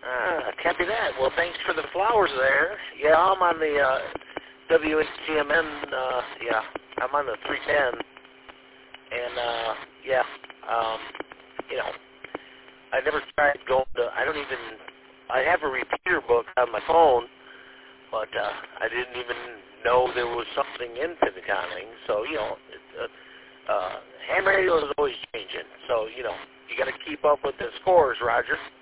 Copy that. Well, thanks for the flowers there. Yeah, I'm on the WHGMN. Yeah, I'm on the 310. And, yeah, you know, I never tried going to, I have a repeater book on my phone, but I didn't even know there was something in Pintaconning. So, you know, ham radio is always changing. So, you know, you got to keep up with the scores, Roger.